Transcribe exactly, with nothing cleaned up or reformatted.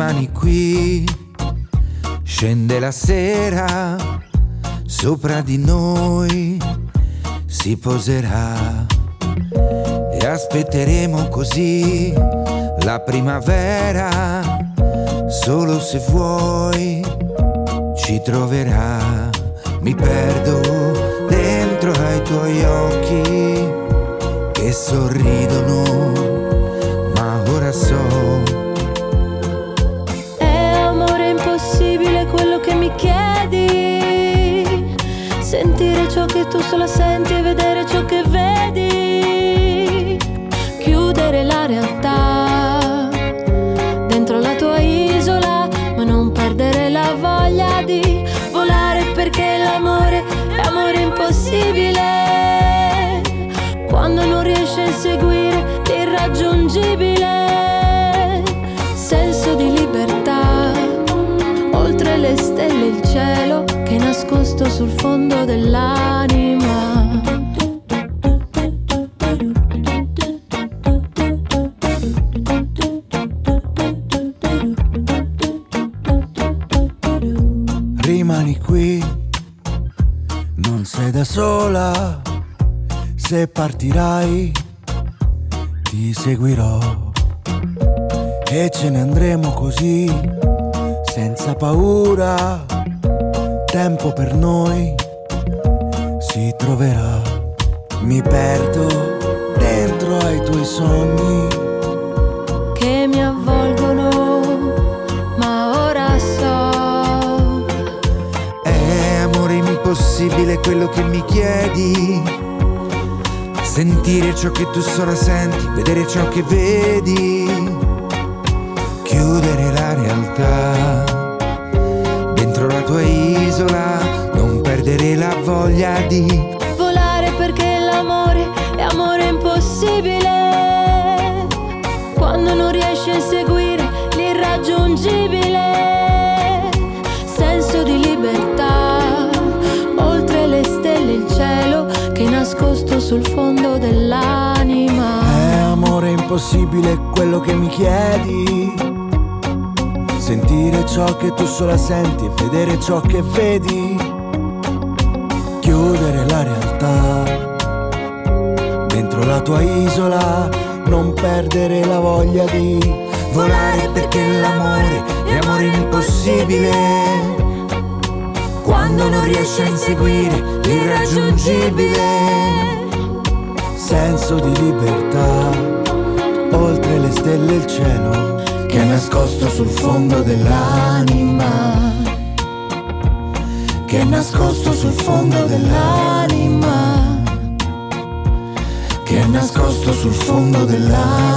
rimani qui, scende la sera, sopra di noi si poserà e aspetteremo così la primavera, solo se vuoi ci troverà. Mi perdo dentro ai tuoi occhi che sorridono, ma ora so. È amore impossibile quello che mi chiedi, sentire ciò che tu sola senti e vedere ciò che vedi, chiudere la realtà dentro la tua isola, ma non perdere la voglia di volare, perché l'amore è amore impossibile quando non riesci a inseguire l'irraggiungibile. Senso di libertà, oltre le stelle il cielo che è nascosto sul fondo dell'anima. Rimani qui, non sei da sola, se partirai ti seguirò e ce ne andremo così, senza paura, tempo per noi si troverà. Mi perdo dentro ai tuoi sogni che mi avvolgono, ma ora so. È amore impossibile quello che mi chiedi, sentire ciò che tu sola senti, vedere ciò che vedi, chiudere la realtà dentro la tua isola, non perdere la voglia di volare, perché l'amore è amore impossibile quando non riesci a inseguire l'irraggiungibile. Senso di libertà, oltre le stelle il cielo che è nascosto sul fondo dell'anima. È amore impossibile quello che mi chiedi, sentire ciò che tu sola senti e vedere ciò che vedi, chiudere la realtà dentro la tua isola, non perdere la voglia di volare, perché l'amore è amore impossibile quando non riesci a inseguire l'irraggiungibile. Senso di libertà, oltre le stelle il cielo che è nascosto sul fondo dell'anima, che è nascosto sul fondo dell'anima, che è nascosto sul fondo dell'anima.